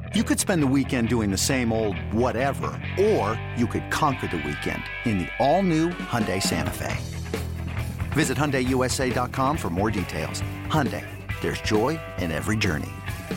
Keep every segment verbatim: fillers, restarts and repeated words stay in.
You could spend the weekend doing the same old whatever, or you could conquer the weekend in the all-new Hyundai Santa Fe. Visit Hyundai U S A dot com for more details. Hyundai, there's joy in every journey.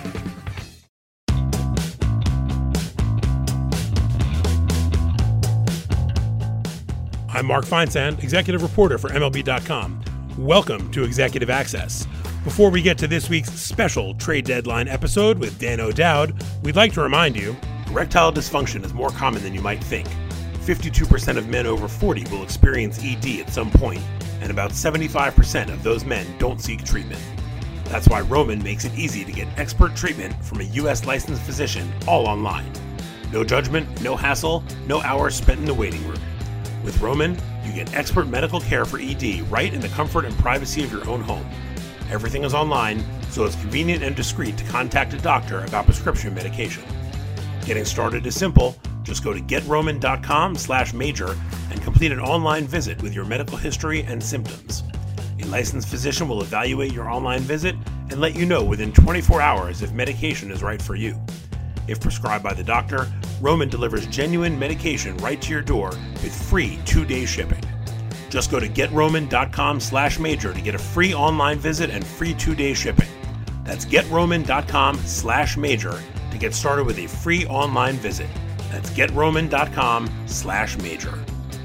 I'm Mark Feinsand, executive reporter for M L B dot com. Welcome to Executive Access. Before we get to this week's special trade deadline episode with Dan O'Dowd, we'd like to remind you, erectile dysfunction is more common than you might think. fifty-two percent of men over forty will experience E D at some point, and about seventy-five percent of those men don't seek treatment. That's why Roman makes it easy to get expert treatment from a U S licensed physician all online. No judgment, no hassle, no hours spent in the waiting room. With Roman, you get expert medical care for E D right in the comfort and privacy of your own home. Everything is online, so it's convenient and discreet to contact a doctor about prescription medication. Getting started is simple. Just go to getroman.com slash major and complete an online visit with your medical history and symptoms. A licensed physician will evaluate your online visit and let you know within twenty-four hours if medication is right for you. If prescribed by the doctor, Roman delivers genuine medication right to your door with free two-day shipping. Just go to getroman.com slash major to get a free online visit and free two-day shipping. That's getroman.com slash major to get started with a free online visit. That's getroman.com slash major.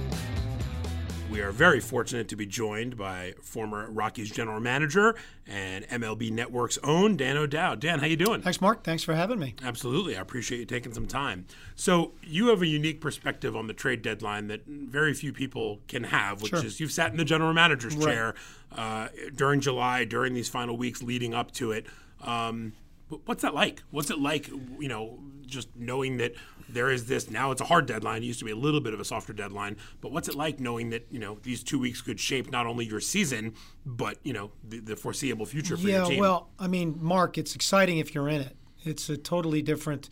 We are very fortunate to be joined by former Rockies general manager and M L B Network's own Dan O'Dowd. Dan, how you doing? Thanks, Mark. Thanks for having me. Absolutely. I appreciate you taking some time. So you have a unique perspective on the trade deadline that very few people can have, which Sure. is you've sat in the general manager's Right. chair uh, during July, during these final weeks leading up to it. Um, what's that like? What's it like, you know, just knowing that there is this, now it's a hard deadline. It used to be a little bit of a softer deadline. But what's it like knowing that, you know, these two weeks could shape not only your season, but, you know, the, the foreseeable future for yeah, your team? well, I mean, Mark, it's exciting if you're in it. It's a totally different,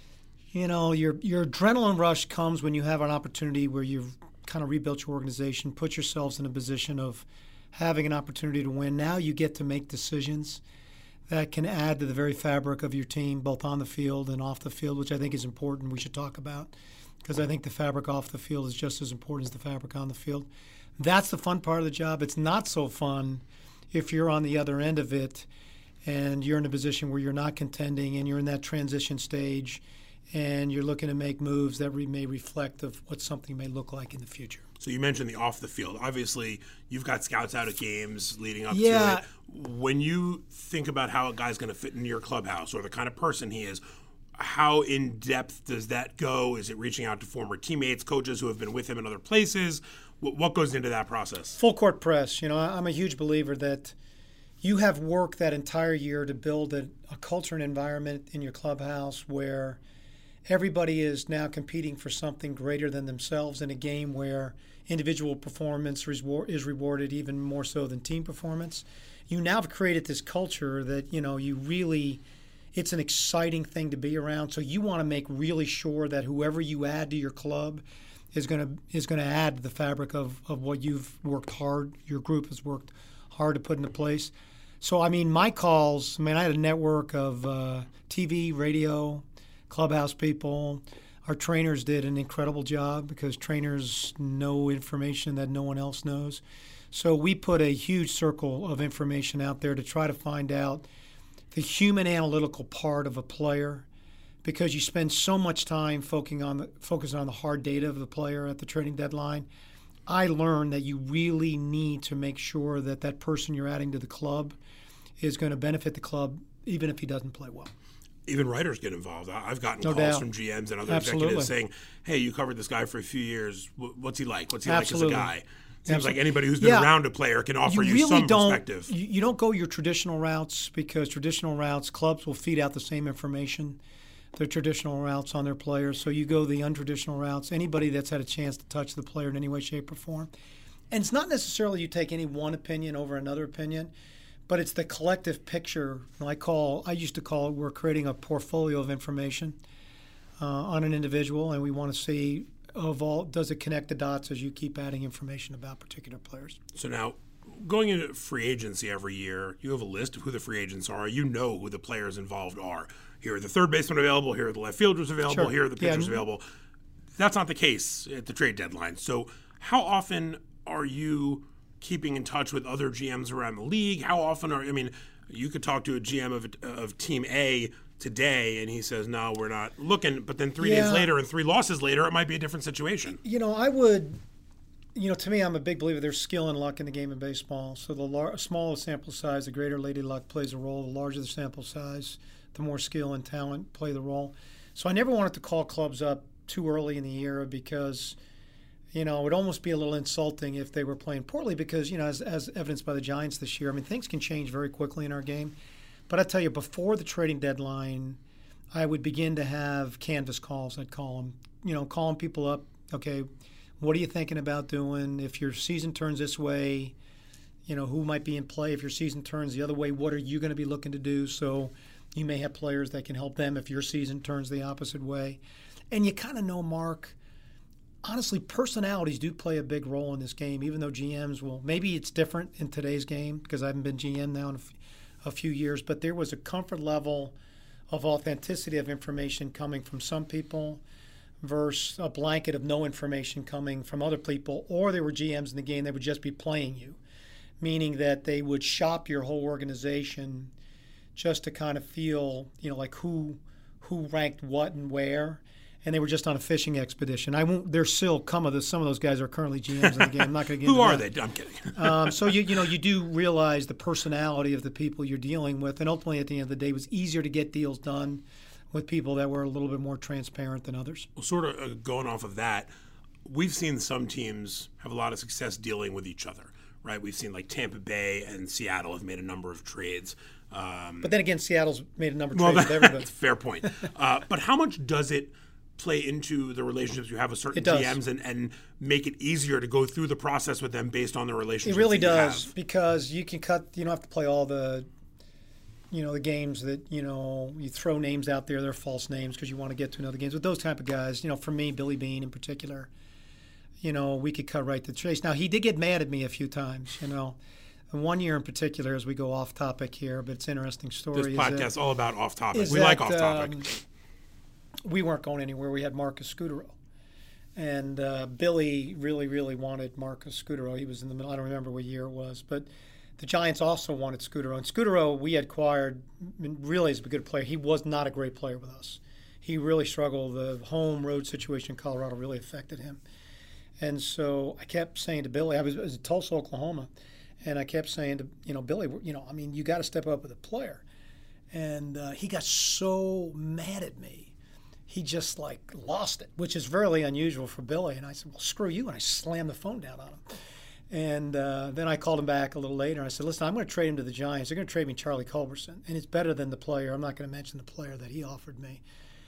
you know, your your adrenaline rush comes when you have an opportunity where you've kind of rebuilt your organization, put yourselves in a position of having an opportunity to win. Now you get to make decisions that can add to the very fabric of your team, both on the field and off the field, which I think is important. We should talk about, because I think the fabric off the field is just as important as the fabric on the field. That's the fun part of the job. It's not so fun if you're on the other end of it and you're in a position where you're not contending and you're in that transition stage and you're looking to make moves that re- may reflect of what something may look like in the future. So you mentioned the off the field. Obviously, you've got scouts out at games leading up Yeah. to it. When you think about how a guy's going to fit into your clubhouse or the kind of person he is, how in depth does that go? Is it reaching out to former teammates, coaches who have been with him in other places? What, what goes into that process? Full court press. You know, I'm a huge believer that you have worked that entire year to build a, a culture and environment in your clubhouse where everybody is now competing for something greater than themselves in a game where individual performance is rewarded even more so than team performance. You now have created this culture that, you know, you really, it's an exciting thing to be around. So you want to make really sure that whoever you add to your club is going to is going to add to the fabric of, of what you've worked hard, your group has worked hard to put into place. So, I mean, my calls, I mean, I had a network of uh, T V, radio, clubhouse people. Our trainers did an incredible job because trainers know information that no one else knows. So we put a huge circle of information out there to try to find out the human analytical part of a player, because you spend so much time focusing on the, focusing on the hard data of the player at the trading deadline. I learned that you really need to make sure that that person you're adding to the club is going to benefit the club even if he doesn't play well. Even writers get involved. I've gotten No calls doubt. from G Ms and other Absolutely. executives saying, hey, you covered this guy for a few years. What's he like? What's he Absolutely. like as a guy? Seems Absolutely. like anybody who's been Yeah. around a player can offer you, you really some don't, perspective. You, you don't go your traditional routes, because traditional routes, clubs will feed out the same information, the traditional routes on their players. So you go the untraditional routes, anybody that's had a chance to touch the player in any way, shape, or form. And it's not necessarily you take any one opinion over another opinion, but it's the collective picture. I call, I used to call it, we're creating a portfolio of information uh, on an individual, and we want to see of all, does it connect the dots as you keep adding information about particular players. So now, going into free agency every year, you have a list of who the free agents are. You know who the players involved are. here are the third basemen available, here are the left fielders available, Sure. here are the pitchers Yeah. available. That's not the case at the trade deadline. So how often are you keeping in touch with other G Ms around the league? How often are, I mean, you could talk to a G M of, of Team A today and he says, no, we're not looking. But then three Yeah. days later and three losses later, it might be a different situation. You know, I would, you know, to me, I'm a big believer there's skill and luck in the game of baseball. So the lar- smaller sample size, the greater lady luck plays a role. The larger the sample size, the more skill and talent play the role. So I never wanted to call clubs up too early in the year because, you know, it would almost be a little insulting if they were playing poorly because, you know, as, as evidenced by the Giants this year, I mean, things can change very quickly in our game. But I tell you, before the trading deadline, I would begin to have canvas calls. I'd call them, you know, calling people up. Okay, what are you thinking about doing? If your season turns this way, you know, who might be in play? If your season turns the other way, what are you going to be looking to do? So you may have players that can help them if your season turns the opposite way. And you kind of know, Mark, honestly, personalities do play a big role in this game, even though G Ms will. Maybe it's different in today's game because I haven't been G M now in a, f- a few years, but there was a comfort level of authenticity of information coming from some people versus a blanket of no information coming from other people, or there were G Ms in the game that would just be playing you, meaning that they would shop your whole organization just to kind of feel, you know, like who who ranked what and where. And they were just on a fishing expedition. I won't. There's still some of the some of those guys are currently G Ms in the game. I'm not going to get Who into are that. they? I'm kidding. um, so you you know you do realize the personality of the people you're dealing with, and ultimately at the end of the day, it was easier to get deals done with people that were a little bit more transparent than others. Well, sort of uh, going off of that, we've seen some teams have a lot of success dealing with each other, right? We've seen like Tampa Bay and Seattle have made a number of trades. Um, But then again, Seattle's made a number of well, trades with everybody. fair point. Uh, but how much does it play into the relationships you have with certain It does. G Ms and, and make it easier to go through the process with them based on the It relationships really that you does have? because you can cut. You don't have to play all the, you know, the games that you know you throw names out there. They're false names because you want to get to know the games. With those type of guys, you know, for me, Billy Beane in particular, you know, we could cut right to the chase. Now he did get mad at me a few times, you know. And one year in particular, as we go off topic here, but it's an interesting story. This is podcast that- is all about off topic. is We like that, off topic. um, we weren't going anywhere. We had Marcus Scutaro. And uh, Billy really, really wanted Marcus Scutaro. He was in the middle. I don't remember what year it was. But the Giants also wanted Scutaro. And Scutaro, we had acquired, really is a good player. He was not a great player with us. He really struggled. The home road situation in Colorado really affected him. And so I kept saying to Billy, I was, I was in Tulsa, Oklahoma, and I kept saying to, you know, Billy, you know, I mean, you got to step up with a player. And uh, he got so mad at me. He just like lost it, which is very unusual for Billy. And I said, well, screw you. And I slammed the phone down on him. And uh, then I called him back a little later. And I said, listen, I'm going to trade him to the Giants. They're going to trade me Charlie Culberson. And it's better than the player. I'm not going to mention the player that he offered me.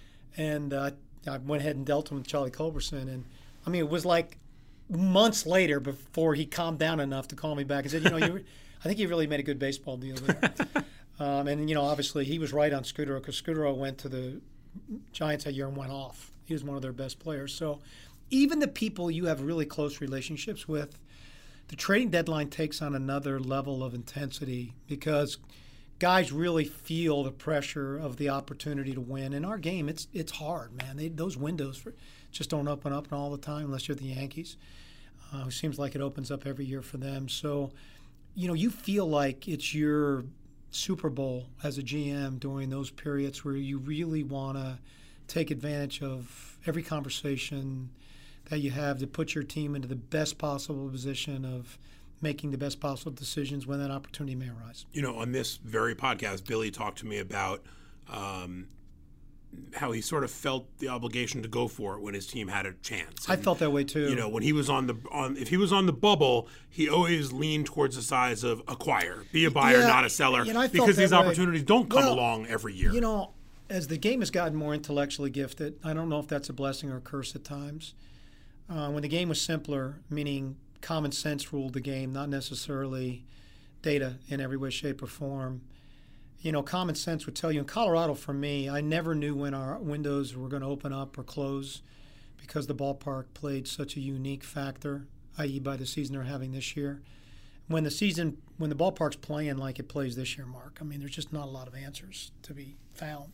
And uh, I went ahead and dealt him with Charlie Culberson. And, I mean, it was like months later before he calmed down enough to call me back and said, you know, you, I think you really made a good baseball deal there. um, and, you know, obviously he was right on Scutaro because Scutaro went to the Giants that year and went off. He was one of their best players. So even the people you have really close relationships with, the trading deadline takes on another level of intensity because guys really feel the pressure of the opportunity to win. In our game, it's it's hard, man. They, those windows for, just don't open up all the time unless you're the Yankees. Uh, it seems like it opens up every year for them. So, you know, you feel like it's your Super Bowl as a G M during those periods where you really want to take advantage of every conversation that you have to put your team into the best possible position of making the best possible decisions when that opportunity may arise. You know, on this very podcast, Billy talked to me about um, how he sort of felt the obligation to go for it when his team had a chance. I And, felt that way too. You know, when he was on the on, if he was on the bubble, he always leaned towards the size of acquire, be a buyer, Yeah, not a seller, you know, I felt because that these way. opportunities don't come Well, along every year. You know, as the game has gotten more intellectually gifted, I don't know if that's a blessing or a curse at times. Uh, when the game was simpler, meaning common sense ruled the game, not necessarily data in every way, shape, or form. You know, common sense would tell you. In Colorado, for me, I never knew when our windows were going to open up or close because the ballpark played such a unique factor, that is by the season they're having this year. When the season, when the ballpark's playing like it plays this year, Mark, I mean, there's just not a lot of answers to be found.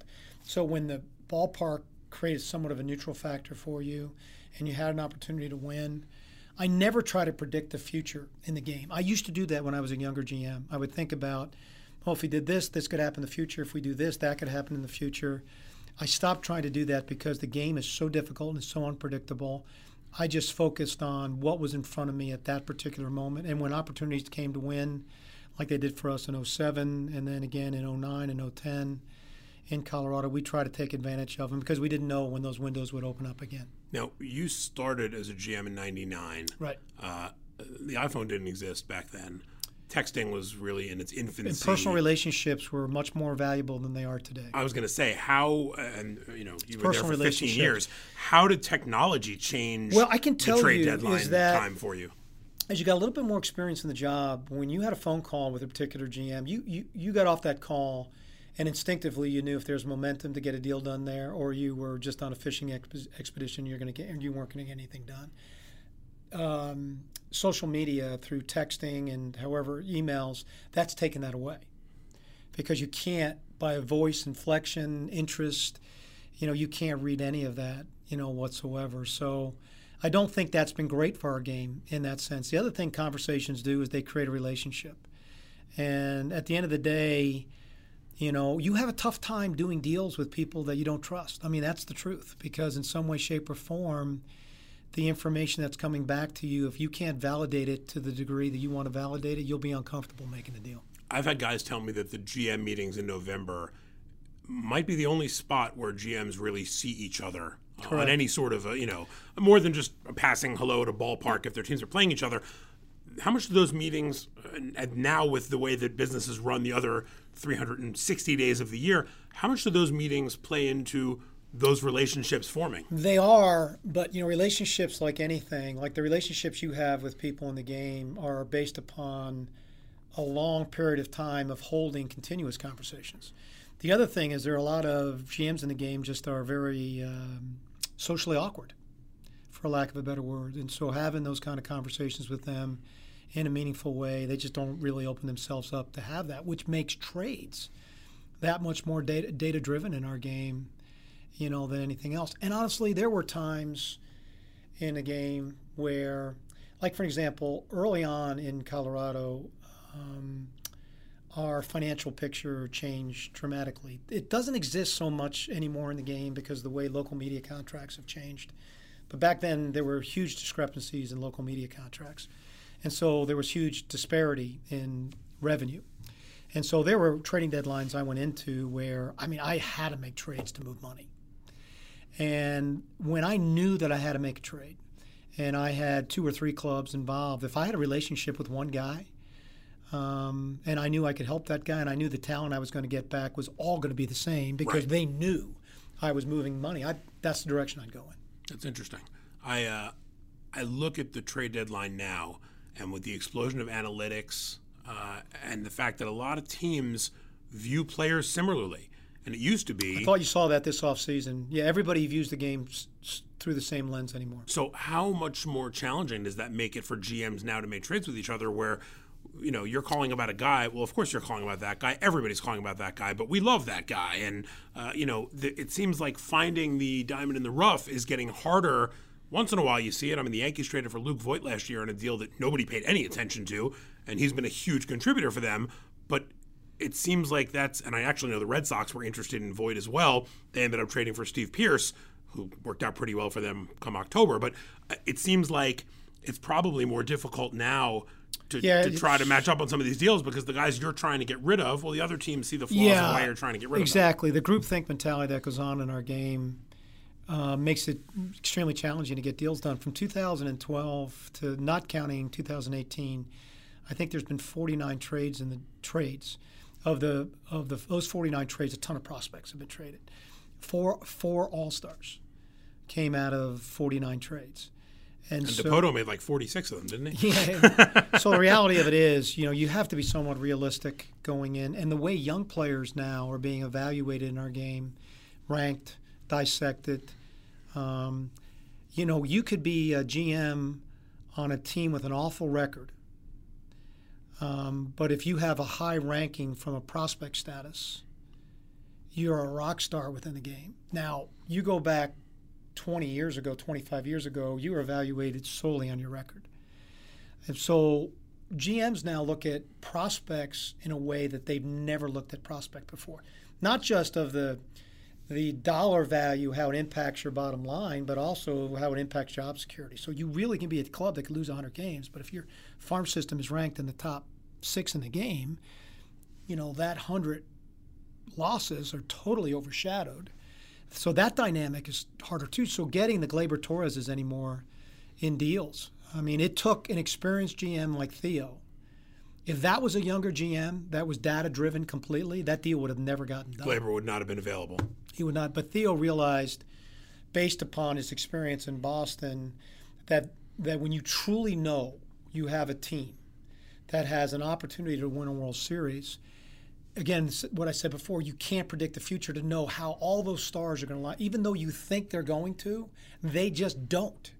So when the ballpark created somewhat of a neutral factor for you and you had an opportunity to win, I never try to predict the future in the game. I used to do that when I was a younger G M. I would think about, well, if we did this, this could happen in the future. If we do this, that could happen in the future. I stopped trying to do that because the game is so difficult and so unpredictable. I just focused on what was in front of me at that particular moment. And when opportunities came to win, like they did for us in oh seven and then again in oh nine and oh ten in Colorado, we tried to take advantage of them because we didn't know when those windows would open up again. Now, you started as a G M in ninety-nine. Right. Uh, the iPhone didn't exist back then. Texting was really in its infancy. And personal relationships were much more valuable than they are today. I was going to say, how, and you know, you were there personal for fifteen years. How did technology change well, I can tell the trade you deadline is that time for you? As you got a little bit more experience in the job, when you had a phone call with a particular G M, you, you, you got off that call and instinctively you knew if there's momentum to get a deal done there or you were just on a fishing exp- expedition you're going to get and you weren't going to get anything done. Um, social media through texting and however emails, that's taken that away because you can't, by a voice inflection, interest, you know, you can't read any of that, you know, whatsoever. So I don't think that's been great for our game in that sense. The other thing conversations do is they create a relationship. And at the end of the day, you know, you have a tough time doing deals with people that you don't trust. I mean, that's the truth because in some way, shape, or form, the information that's coming back to you, if you can't validate it to the degree that you want to validate it, you'll be uncomfortable making the deal. I've had guys tell me that the G M meetings in November might be the only spot where G Ms really see each other uh, on any sort of, a, you know, more than just a passing hello at a ballpark if their teams are playing each other. How much do those meetings, and now with the way that businesses run the other three hundred sixty days of the year, how much do those meetings play into those relationships forming? They are, but you know, relationships like anything, like the relationships you have with people in the game are based upon a long period of time of holding continuous conversations. The other thing is there are a lot of G Ms in the game just are very um, socially awkward, for lack of a better word. And so having those kind of conversations with them in a meaningful way, they just don't really open themselves up to have that, which makes trades that much more data, data-driven in our game, you know, than anything else. And honestly, there were times in the game where, like for example, early on in Colorado, um, our financial picture changed dramatically. It doesn't exist so much anymore in the game because of the way local media contracts have changed. But back then, there were huge discrepancies in local media contracts. And so there was huge disparity in revenue. And so there were trading deadlines I went into where, I mean, I had to make trades to move money. And when I knew that I had to make a trade and I had two or three clubs involved, if I had a relationship with one guy um, and I knew I could help that guy and I knew the talent I was going to get back was all going to be the same because right. they knew I was moving money, I, that's the direction I'd go in. That's interesting. I uh, I look at the trade deadline now, and with the explosion of analytics uh, and the fact that a lot of teams view players similarly. And it used to be... I thought you saw that this offseason. Yeah, everybody views the game s- s- through the same lens anymore. So how much more challenging does that make it for G Ms now to make trades with each other where, you know, you're calling about a guy. Well, of course you're calling about that guy. Everybody's calling about that guy, but we love that guy. And, uh, you know, th- it seems like finding the diamond in the rough is getting harder. Once in a while you see it. I mean, the Yankees traded for Luke Voit last year on a deal that nobody paid any attention to, and he's been a huge contributor for them. But it seems like that's, and I actually know the Red Sox were interested in Voit as well. They ended up trading for Steve Pearce, who worked out pretty well for them come October. But it seems like it's probably more difficult now to, yeah, to try to match up on some of these deals because the guys you're trying to get rid of, well, the other teams see the flaws yeah, in why you're trying to get rid exactly. of them. Exactly. The groupthink mentality that goes on in our game uh, makes it extremely challenging to get deals done. From two thousand twelve to not counting two thousand eighteen, I think there's been forty-nine trades in the trades. Of the of the those forty-nine trades, a ton of prospects have been traded. Four four All-Stars came out of forty-nine trades. And, and so, Dipoto made like forty-six of them, didn't he? Yeah. So the reality of it is, you know, you have to be somewhat realistic going in. And the way young players now are being evaluated in our game, ranked, dissected, um, you know, you could be a G M on a team with an awful record. Um, but if you have a high ranking from a prospect status, you're a rock star within the game. Now, you go back twenty years ago, twenty-five years ago, you were evaluated solely on your record. And so G Ms now look at prospects in a way that they've never looked at prospect before. Not just of the the dollar value, how it impacts your bottom line, but also how it impacts job security. So you really can be a club that could lose one hundred games, but if your farm system is ranked in the top six in the game, you know, that one hundred losses are totally overshadowed. So that dynamic is harder too. So getting the Gleyber Torreses anymore in deals. I mean, it took an experienced G M like Theo. If that was a younger G M that was data-driven completely, that deal would have never gotten done. Gleyber would not have been available. He would not. But Theo realized, based upon his experience in Boston, that that when you truly know you have a team that has an opportunity to win a World Series, again, what I said before, you can't predict the future to know how all those stars are going to line. Even though you think they're going to, they just don't.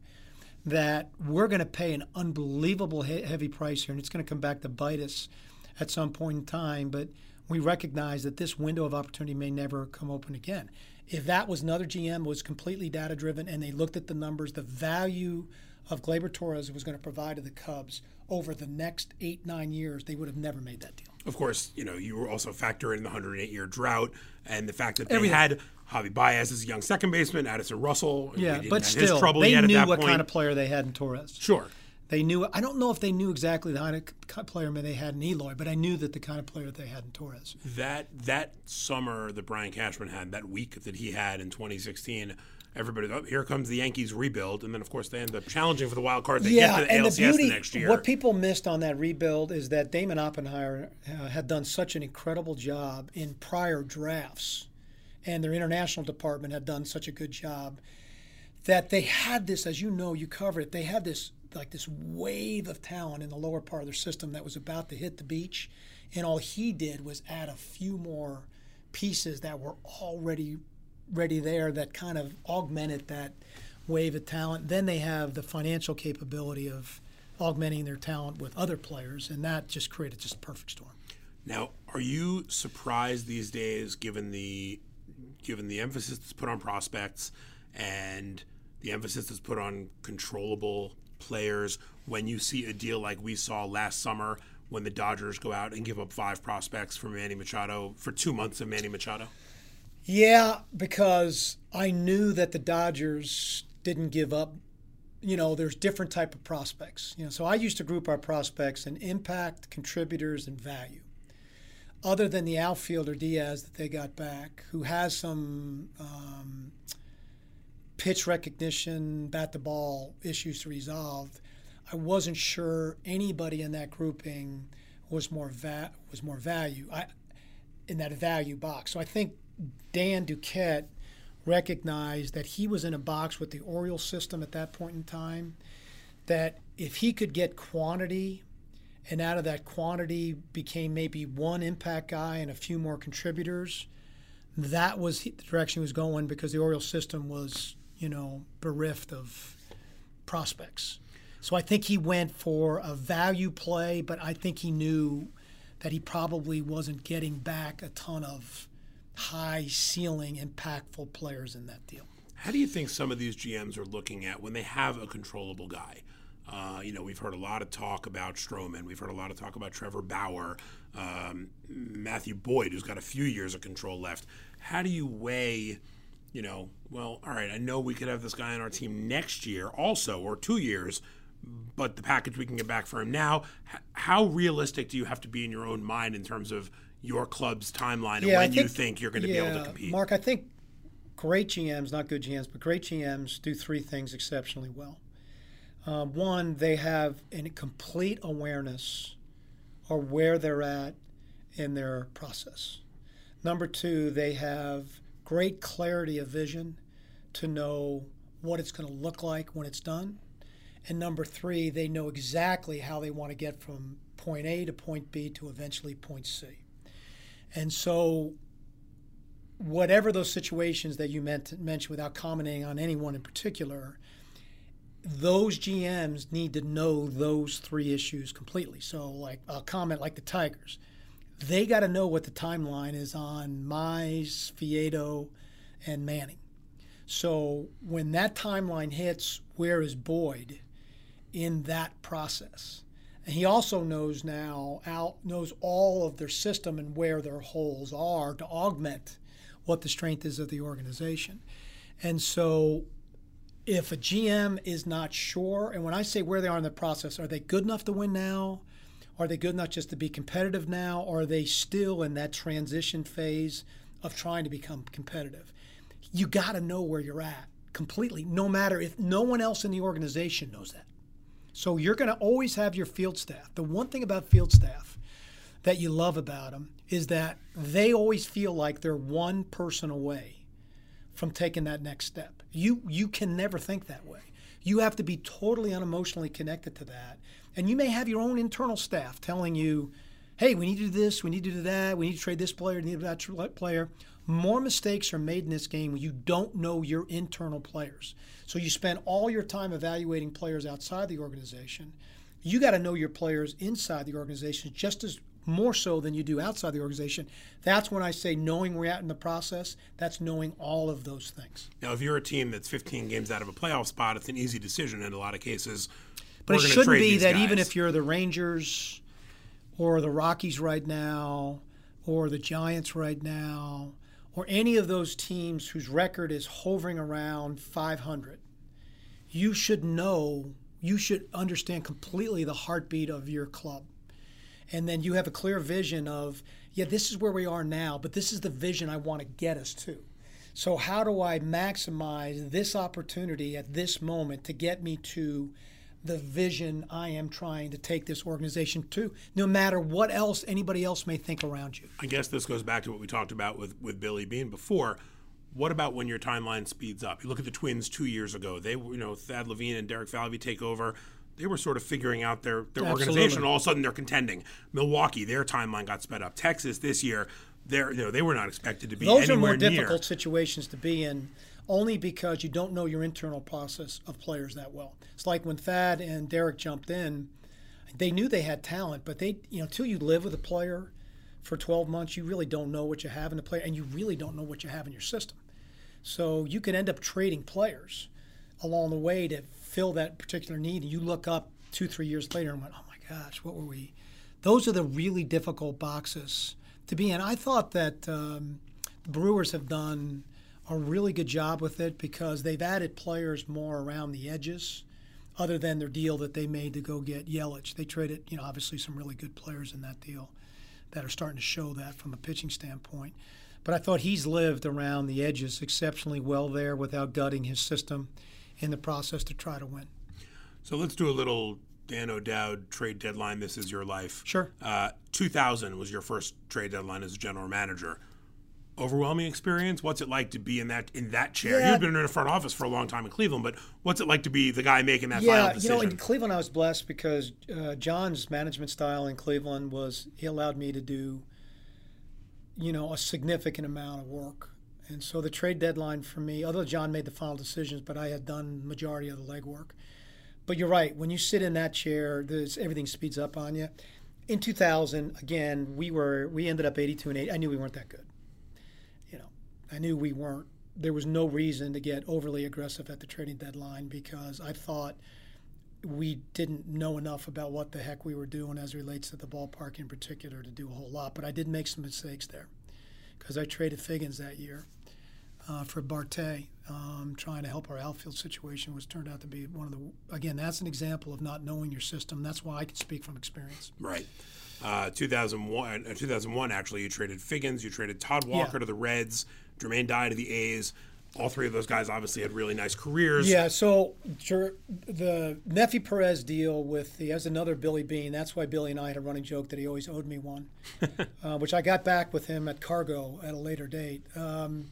That we're going to pay an unbelievable he- heavy price here, and it's going to come back to bite us at some point in time. But we recognize that this window of opportunity may never come open again. If that was another G M, was completely data-driven, and they looked at the numbers, the value of Gleyber Torres was going to provide to the Cubs over the next eight, nine years, they would have never made that deal. Of course, you know, you were also factor in the one hundred eight year drought and the fact that they Everything. had Javi Baez as a young second baseman, Addison Russell. Yeah, he but had his still, trouble they yet knew at that what point. kind of player they had in Torres. Sure. They knew. I don't know if they knew exactly the kind of player they had in Eloy, but I knew that the kind of player they had in Torres. That that summer that Brian Cashman had, that week that he had in twenty sixteen, everybody, oh, here comes the Yankees rebuild, and then of course they end up challenging for the wild card. They yeah, get to the and A L C S the beauty, the next year. what people missed on that rebuild is that Damon Oppenheimer uh, had done such an incredible job in prior drafts, and their international department had done such a good job that they had this, as you know, you covered it. They had this like this wave of talent in the lower part of their system that was about to hit the beach, and all he did was add a few more pieces that were already ready there that kind of augmented that wave of talent. Then they have the financial capability of augmenting their talent with other players, and that just created just a perfect storm. Now, are you surprised these days, given the given the emphasis that's put on prospects and the emphasis that's put on controllable players, when you see a deal like we saw last summer when the Dodgers go out and give up five prospects for Manny Machado, for two months of Manny Machado? Yeah, because I knew that the Dodgers didn't give up. You know, there's different type of prospects. You know, so I used to group our prospects in impact, contributors, and value. Other than the outfielder Diaz that they got back, who has some um, pitch recognition, bat the ball issues to resolve, I wasn't sure anybody in that grouping was more va- was more value I, in that value box. So I think Dan Duquette recognized that he was in a box with the Orioles system at that point in time, that if he could get quantity, and out of that quantity became maybe one impact guy and a few more contributors, that was the direction he was going, because the Orioles system was, you know, bereft of prospects. So I think he went for a value play, but I think he knew that he probably wasn't getting back a ton of high ceiling, impactful players in that deal. How do you think some of these G Ms are looking at when they have a controllable guy? Uh, you know, we've heard a lot of talk about Stroman. We've heard a lot of talk about Trevor Bauer, um, Matthew Boyd, who's got a few years of control left. How do you weigh, you know, well, all right, I know we could have this guy on our team next year also, or two years, but the package we can get back for him now, h- how realistic do you have to be in your own mind in terms of your club's timeline and Yeah, when I you think- think you're going to yeah, be able to compete? Mark, I think great G Ms, not good G Ms, but great G Ms do three things exceptionally well. Uh, one, they have a complete awareness of where they're at in their process. Number two, they have great clarity of vision to know what it's going to look like when it's done. And number three, they know exactly how they want to get from point A to point B to eventually point C. And so whatever those situations that you meant, mentioned, without commenting on anyone in particular, those G Ms need to know those three issues completely. So like I'll comment like the Tigers. they got to know what the timeline is on Mize, Vieto, and Manning. So when that timeline hits, where is Boyd in that process? And he also knows now, out knows all of their system and where their holes are to augment what the strength is of the organization. And so if a G M is not sure, and when I say where they are in the process, are they good enough to win now? Are they good enough just to be competitive now? Or are they still in that transition phase of trying to become competitive? You got to know where you're at completely, no matter if no one else in the organization knows that. So you're going to always have your field staff. The one thing about field staff that you love about them is that they always feel like they're one person away from taking that next step. You you can never think that way. You have to be totally unemotionally connected to that. And you may have your own internal staff telling you, hey, we need to do this, we need to do that, we need to trade this player, we need that player. More mistakes are made in this game when you don't know your internal players. So you spend all your time evaluating players outside the organization. You got to know your players inside the organization just as more so than you do outside the organization. That's when I say knowing where you're at in the process, that's knowing all of those things. Now, if you're a team that's fifteen games out of a playoff spot, it's an easy decision in a lot of cases. But We're it shouldn't trade be these that guys. even if you're the Rangers or the Rockies right now or the Giants right now or any of those teams whose record is hovering around five hundred, you should know, you should understand completely the heartbeat of your club. And then you have a clear vision of, yeah, this is where we are now, but this is the vision I want to get us to. So how do I maximize this opportunity at this moment to get me to the vision I am trying to take this organization to, no matter what else anybody else may think around you? I guess this goes back to what we talked about with, with Billy Beane before. What about when your timeline speeds up? You look at the Twins two years ago. They, you know, Thad Levine and Derek Falvey take over. They were sort of figuring out their, their organization. All of a sudden, they're contending. Milwaukee, their timeline got sped up. Texas this year, they're, you know, they were not expected to be Those anywhere are more near. difficult situations to be in, only because you don't know your internal process of players that well. It's like when Thad and Derek jumped in, they knew they had talent, but they, you know, until you live with a player for twelve months, you really don't know what you have in the player, and you really don't know what you have in your system. So you can end up trading players along the way to fill that particular need, and you look up two, three years later and went, oh my gosh, what were we? Those are the really difficult boxes to be in. I thought that um, the Brewers have done a really good job with it because they've added players more around the edges other than their deal that they made to go get Yelich. They traded, you know, obviously some really good players in that deal that are starting to show that from a pitching standpoint. But I thought he's lived around the edges exceptionally well there without gutting his system in the process to try to win. So let's do a little Dan O'Dowd trade deadline. This is your life. Sure. Uh, two thousand was your first trade deadline as a general manager. Overwhelming experience? What's it like to be in that in that chair? Yeah. You've been in the front office for a long time in Cleveland, but what's it like to be the guy making that yeah, final decision? you know, in Cleveland I was blessed because uh, John's management style in Cleveland was he allowed me to do, you know, a significant amount of work. And so the trade deadline for me, although John made the final decisions, but I had done the majority of the legwork. But you're right, when you sit in that chair, there's, everything speeds up on you. In two thousand, again, we were we ended up eighty-two and eight. I knew we weren't that good. You know, I knew we weren't. There was no reason to get overly aggressive at the trading deadline because I thought we didn't know enough about what the heck we were doing as it relates to the ballpark in particular to do a whole lot. But I did make some mistakes there because I traded Figgins that year uh, for Barte, um, trying to help our outfield situation, which turned out to be one of the, again, that's an example of not knowing your system. That's why I can speak from experience. Right. Uh, two thousand one, uh, two thousand one, actually, you traded Figgins, you traded Todd Walker Yeah. to the Reds, Jermaine Dye to the A's. All three of those guys obviously had really nice careers. Yeah, so sure, the Neffy Perez deal with the as another Billy Beane. That's why Billy and I had a running joke that he always owed me one, uh, which I got back with him at Cargo at a later date. Um,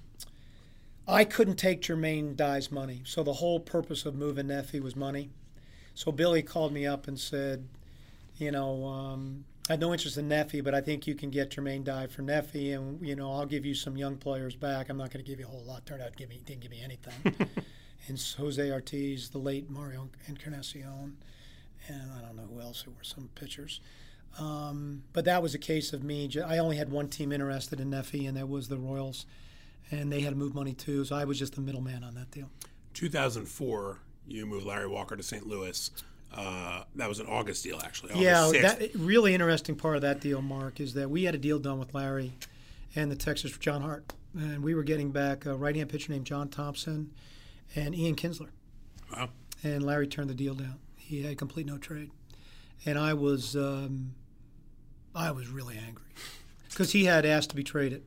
I couldn't take Jermaine Dye's money, so the whole purpose of moving Neffy was money. So Billy called me up and said, you know, um, I had no interest in Neffy, but I think you can get Jermaine Dye for Neffy, and you know, I'll give you some young players back. I'm not going to give you a whole lot. Turned out, to give me didn't give me anything. And Jose Ortiz, the late Mario Encarnacion, and I don't know who else. There were some pitchers. Um, but that was a case of me. I only had one team interested in Neffy, and that was the Royals, and they had to move money too. So I was just the middleman on that deal. two thousand four, you moved Larry Walker to Saint Louis. Uh, that was an August deal, actually. August yeah, sixth. that really interesting part of that deal, Mark, is that we had a deal done with Larry and the Texas John Hart, and we were getting back a right-hand pitcher named John Thompson and Ian Kinsler. Wow. And Larry turned the deal down. He had complete no trade, and I was. Um, I was really angry because he had asked to be traded,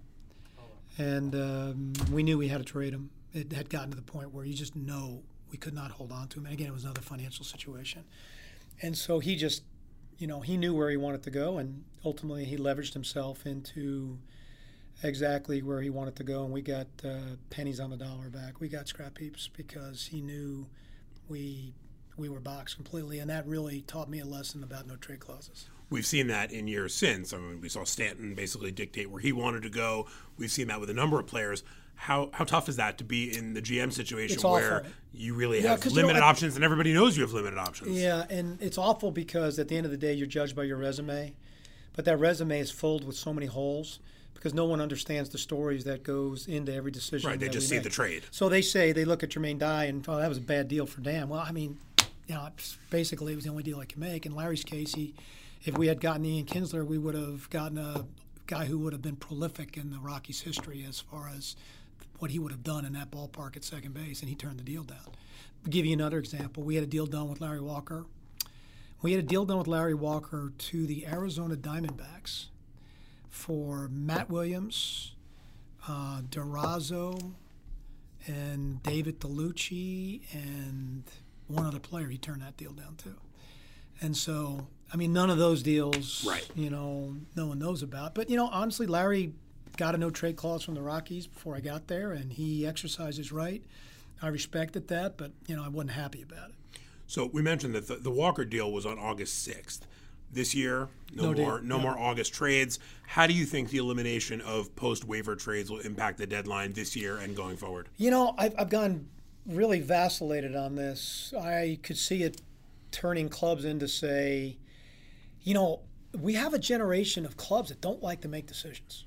and um, we knew we had to trade him. It had gotten to the point where you just know we could not hold on to him. And again, it was another financial situation. And so he just, you know, he knew where he wanted to go, and ultimately he leveraged himself into exactly where he wanted to go, and we got uh, pennies on the dollar back. We got scrap heaps because he knew we we were boxed completely, and that really taught me a lesson about no trade clauses. We've seen that in years since. I mean, we saw Stanton basically dictate where he wanted to go. We've seen that with a number of players. How how tough is that to be in the G M situation it's where awful. you really yeah, have limited you know, options and everybody knows you have limited options? Yeah, and it's awful because at the end of the day, you're judged by your resume, but that resume is filled with so many holes because no one understands the stories that goes into every decision. Right, they just see make. the trade. So they say, they look at Jermaine Dye and, oh, that was a bad deal for Dan. Well, I mean, you know, basically it was the only deal I could make. In Larry's case, he, if we had gotten Ian Kinsler, we would have gotten a guy who would have been prolific in the Rockies' history as far as what he would have done in that ballpark at second base, and he turned the deal down. I'll give you another example. We had a deal done with Larry Walker. We had a deal done with Larry Walker to the Arizona Diamondbacks for Matt Williams, uh, Durazo, and David DeLucci, and one other player. He turned that deal down too. And so, I mean, none of those deals, right. you know, no one knows about. But, you know, honestly, Larry got a no-trade clause from the Rockies before I got there, and he exercised his right. I respected that, but, you know, I wasn't happy about it. So we mentioned that the, the Walker deal was on August sixth. This year, no, no more deal. no yeah. more August trades. How do you think the elimination of post-waiver trades will impact the deadline this year and going forward? You know, I've, I've gone really vacillated on this. I could see it turning clubs into, say, you know, we have a generation of clubs that don't like to make decisions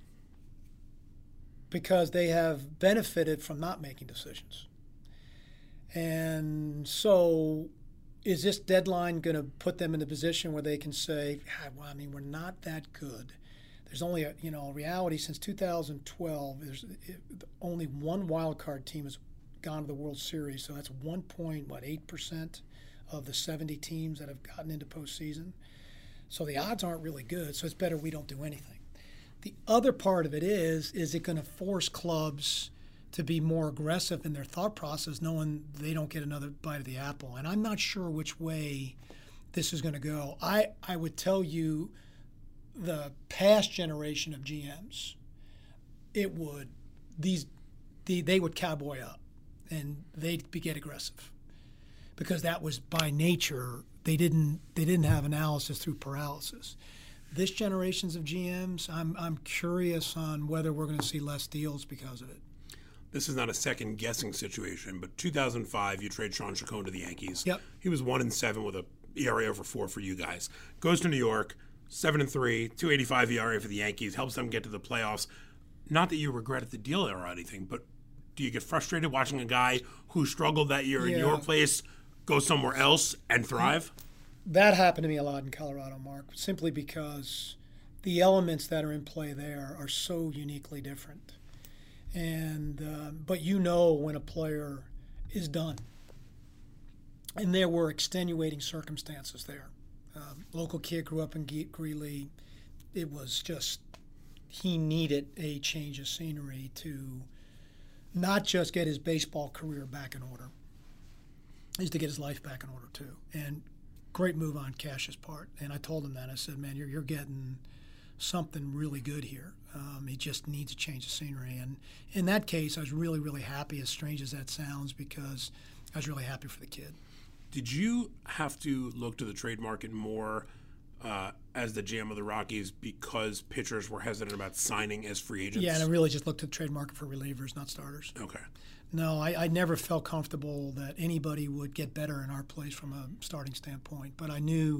because they have benefited from not making decisions. And so is this deadline going to put them in a position where they can say, ah, well, I mean, we're not that good. There's only a, you know, reality since two thousand twelve, there's only one wild card team has gone to the World Series, so that's one point eight percent of the seventy teams that have gotten into postseason. So the odds aren't really good, so it's better we don't do anything. The other part of it is, is it going to force clubs to be more aggressive in their thought process, knowing they don't get another bite of the apple? And I'm not sure which way this is going to go. I, I would tell you the past generation of G Ms, it would, these, the, they would cowboy up and they'd be, get aggressive because that was by nature. They didn't, they didn't have analysis through paralysis. This generations of G Ms, I'm, I'm curious on whether we're going to see less deals because of it. This is not a second-guessing situation, but two thousand five, you trade Sean Chacon to the Yankees. Yep. He was one and seven with a E R A over four for you guys. Goes to New York, seven and three, two eighty-five E R A for the Yankees. Helps them get to the playoffs. Not that you regretted the deal or anything, but do you get frustrated watching a guy who struggled that year yeah. in your place go somewhere else and thrive? That happened to me a lot in Colorado, Mark, simply because the elements that are in play there are so uniquely different. And uh, but you know when a player is done. And there were extenuating circumstances there. Um, local kid grew up in Greeley. It was just, he needed a change of scenery to not just get his baseball career back in order, is to get his life back in order too. And great move on Cash's part. And I told him that. I said, man, you're, you're getting something really good here. Um, he just needs a change of scenery. And in that case, I was really, really happy, as strange as that sounds, because I was really happy for the kid. Did you have to look to the trade market more uh, as the G M of the Rockies because pitchers were hesitant about signing as free agents? Yeah, and I really just looked at the trade market for relievers, not starters. Okay. No, I, I never felt comfortable that anybody would get better in our place from a starting standpoint. But I knew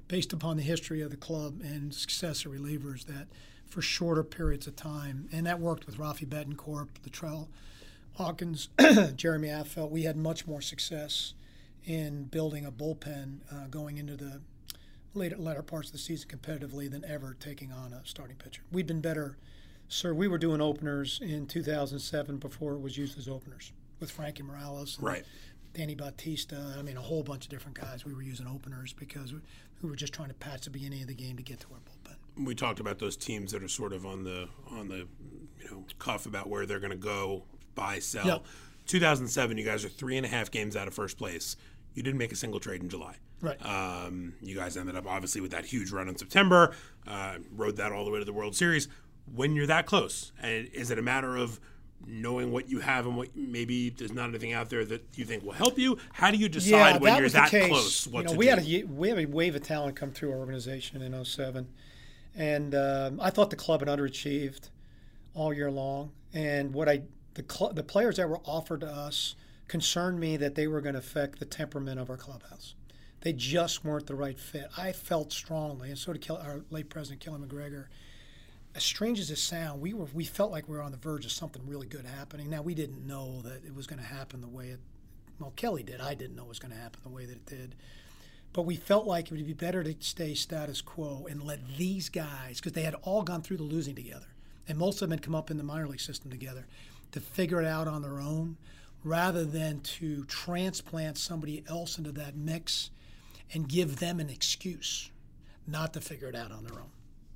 based upon the history of the club and success of relievers, that for shorter periods of time, and that worked with Rafi Betancourt, Latrell Hawkins, Jeremy Affeldt, we had much more success in building a bullpen uh, going into the later, latter parts of the season competitively than ever taking on a starting pitcher. We'd been better. Sir, we were doing openers in two thousand seven before it was used as openers with Frankie Morales and right. Danny Bautista. I mean, a whole bunch of different guys. We were using openers because we, we were just trying to patch the beginning of the game to get to our bullpen. We talked about those teams that are sort of on the on the you know cuff about where they're going to go, buy, sell. Yep. two thousand seven, you guys are three and a half games out of first place. You didn't make a single trade in July. Right. Um, you guys ended up obviously with that huge run in September, uh, rode that all the way to the World Series. When you're that close, and is it a matter of knowing what you have and what maybe there's not anything out there that you think will help you? How do you decide yeah, when that you're was that the case. close? What you know, to we do? had a we had a wave of talent come through our organization in oh seven, and um, I thought the club had underachieved all year long. And what I the cl- the players that were offered to us concerned me that they were going to affect the temperament of our clubhouse. They just weren't the right fit. I felt strongly, and so did Kel- our late president Kelly McGregor. As strange as it sounds, we were we felt like we were on the verge of something really good happening. Now, we didn't know that it was going to happen the way it well, Kelly did. I didn't know it was going to happen the way that it did. But we felt like it would be better to stay status quo and let these guys, because they had all gone through the losing together, and most of them had come up in the minor league system together, to figure it out on their own, rather than to transplant somebody else into that mix and give them an excuse not to figure it out on their own.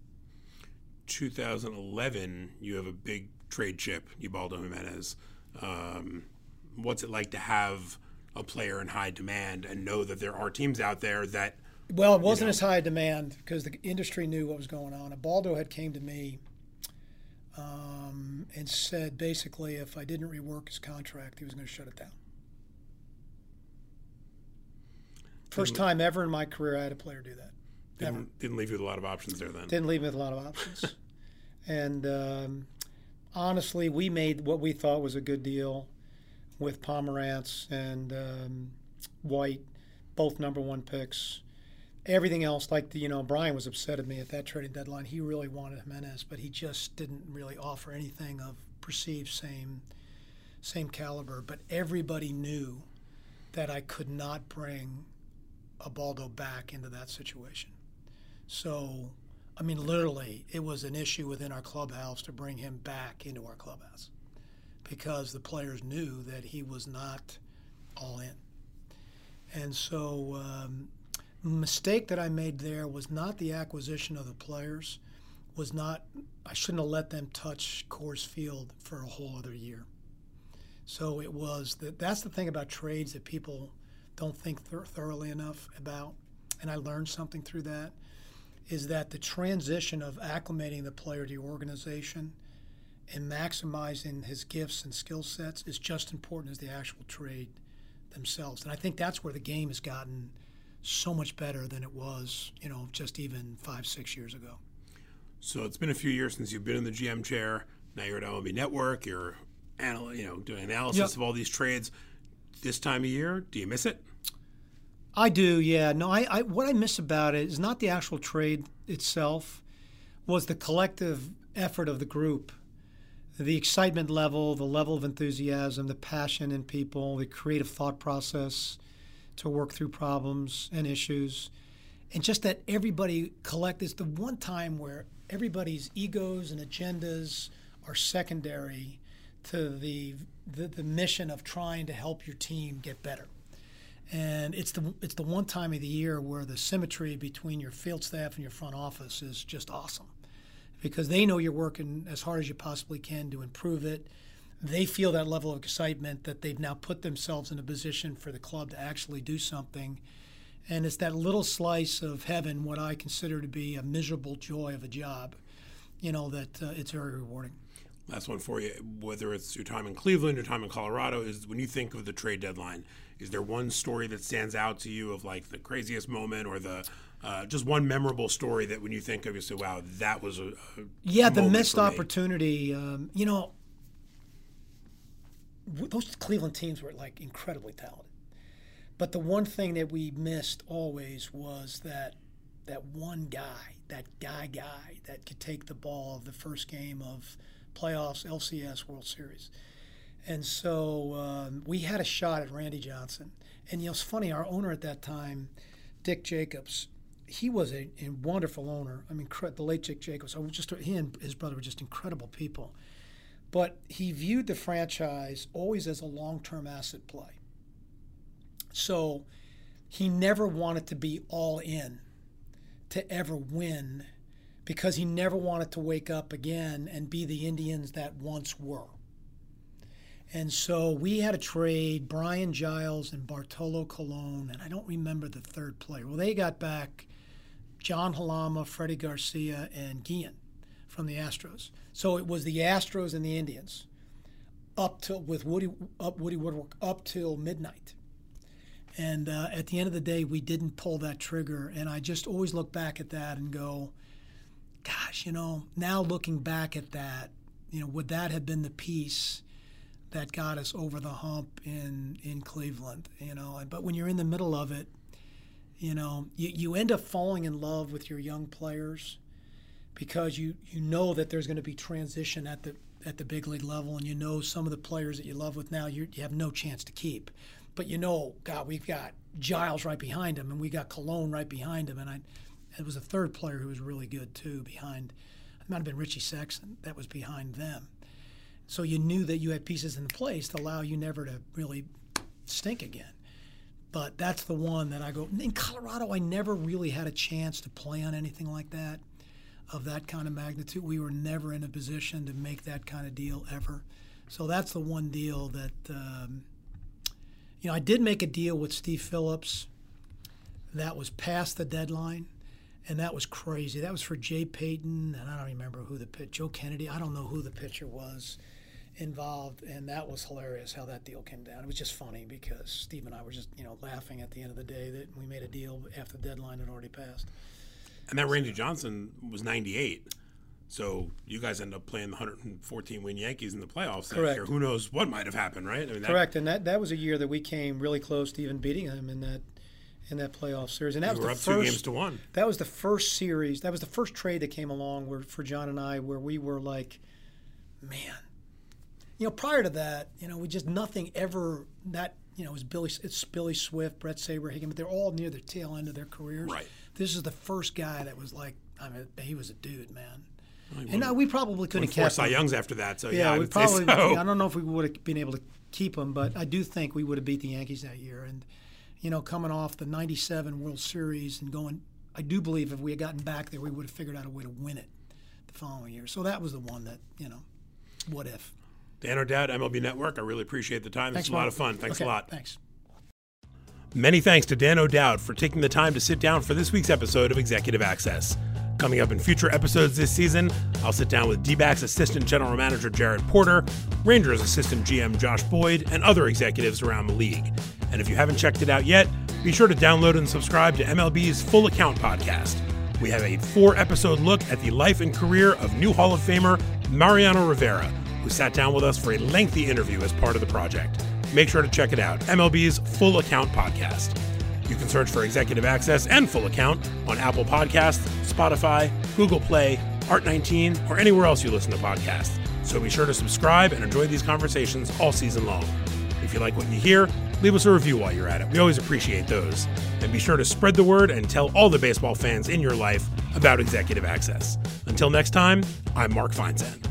two thousand eleven, you have a big trade chip, Ubaldo Jimenez. Um, what's it like to have a player in high demand and know that there are teams out there that... Well, it wasn't you know, as high demand because the industry knew what was going on. Ubaldo had came to me um, and said basically if I didn't rework his contract, he was going to shut it down. First time ever in my career I had a player do that. Didn't, didn't leave you with a lot of options there then. Didn't leave me with a lot of options. And um, honestly, we made what we thought was a good deal with Pomerantz and um, White, both number one picks. Everything else, like, the, you know, Brian was upset at me at that trading deadline. He really wanted Jimenez, but he just didn't really offer anything of perceived same, same caliber. But everybody knew that I could not bring Ubaldo back into that situation. So, I mean, literally, it was an issue within our clubhouse to bring him back into our clubhouse because the players knew that he was not all in. And so, um, mistake that I made there was not the acquisition of the players, was not, I shouldn't have let them touch Coors Field for a whole other year. So it was, that. that's the thing about trades that people don't think th- thoroughly enough about, and I learned something through that, is that the transition of acclimating the player to your organization and maximizing his gifts and skill sets is just important as the actual trade themselves. And I think that's where the game has gotten so much better than it was, you know, just even five, six years ago. So it's been a few years since you've been in the G M chair. Now you're at M L B Network. You're, anal- you know, doing analysis Yep. of all these trades. This time of year, do you miss it? I do, yeah. No, I, I what I miss about it is not the actual trade itself, was the collective effort of the group, the excitement level, the level of enthusiasm, the passion in people, the creative thought process to work through problems and issues, and just that everybody collect is the one time where everybody's egos and agendas are secondary to the the, the mission of trying to help your team get better. And it's the it's the one time of the year where the symmetry between your field staff and your front office is just awesome, because they know you're working as hard as you possibly can to improve it. They feel that level of excitement that they've now put themselves in a position for the club to actually do something. And it's that little slice of heaven, what I consider to be a miserable joy of a job, you know, that uh, it's very rewarding. Last one for you, whether it's your time in Cleveland or time in Colorado, is when you think of the trade deadline, is there one story that stands out to you of like the craziest moment or the uh, just one memorable story that when you think of, you say, wow, that was a, a Yeah, the moment missed for me. opportunity. Um, you know, w- those Cleveland teams were like incredibly talented. But the one thing that we missed always was that that one guy, that guy guy that could take the ball of the first game of playoffs, L C S, World Series. And so um, we had a shot at Randy Johnson. And, you know, it's funny, our owner at that time, Dick Jacobs, he was a, a wonderful owner. I mean, the late Dick Jacobs, I was just, he and his brother were just incredible people. But he viewed the franchise always as a long-term asset play. So he never wanted to be all in to ever win, because he never wanted to wake up again and be the Indians that once were. And so we had to trade Brian Giles and Bartolo Colon, and I don't remember the third player. Well, they got back John Halama, Freddie Garcia, and Guillen from the Astros. So it was the Astros and the Indians up till with Woody up Woody Woodwork up till midnight. And uh, at the end of the day, we didn't pull that trigger. And I just always look back at that and go, gosh, you know, now looking back at that, you know, would that have been the piece that got us over the hump in, in Cleveland, you know? But when you're in the middle of it, you know, you, you end up falling in love with your young players because you, you know that there's going to be transition at the at the big league level, and you know some of the players that you love with now you you have no chance to keep. But you know, God, we've got Giles right behind him, and we got Colon right behind him, and I, it was a third player who was really good too behind. It might have been Richie Sexton that was behind them. So you knew that you had pieces in place to allow you never to really stink again. But that's the one that I go, in Colorado, I never really had a chance to play on anything like that, of that kind of magnitude. We were never in a position to make that kind of deal ever. So that's the one deal that, um, you know, I did make a deal with Steve Phillips that was past the deadline, and that was crazy. That was for Jay Payton, and I don't remember who the pitcher, Joe Kennedy, I don't know who the pitcher was involved, and that was hilarious how that deal came down. It was just funny because Steve and I were just, you know, laughing at the end of the day that we made a deal after the deadline had already passed. And that Randy Johnson was ninety-eight. So you guys end up playing the one hundred fourteen win Yankees in the playoffs that Correct. year. Who knows what might have happened, right? I mean, that, Correct, and that, that was a year that we came really close to even beating them in that in that playoff series. And that we was were the up first, two games to one. That was the first series. That was the first trade that came along where for John and I, where we were like, man, you know, prior to that, you know, we just nothing ever that you know it was Billy, it's Billy Swift, Brett Saberhagen, but they're all near the tail end of their careers. Right. This is the first guy that was like, I mean, he was a dude, man. Well, and now we probably couldn't have kept Cy Youngs after that. So yeah, yeah I we would probably. say so. I don't know if we would have been able to keep him, but I do think we would have beat the Yankees that year. And you know, coming off the ninety-seven World Series and going, I do believe if we had gotten back there, we would have figured out a way to win it the following year. So that was the one that, you know, what if. Dan O'Dowd, M L B Network. I really appreciate the time. This Thanks, was a lot Mark. of fun. Thanks okay, a lot. Thanks. Many thanks to Dan O'Dowd for taking the time to sit down for this week's episode of Executive Access. Coming up in future episodes this season, I'll sit down with D-backs Assistant General Manager Jared Porter, Rangers Assistant G M Josh Boyd, and other executives around the league. And if you haven't checked it out yet, be sure to download and subscribe to M L B's Full Account podcast. We have a four-episode look at the life and career of new Hall of Famer Mariano Rivera, who sat down with us for a lengthy interview as part of the project. Make sure to check it out, M L B's Full Account podcast. You can search for Executive Access and Full Account on Apple Podcasts, Spotify, Google Play, Art nineteen, or anywhere else you listen to podcasts. So be sure to subscribe and enjoy these conversations all season long. If you like what you hear, leave us a review while you're at it. We always appreciate those. And be sure to spread the word and tell all the baseball fans in your life about Executive Access. Until next time, I'm Mark Feinsand.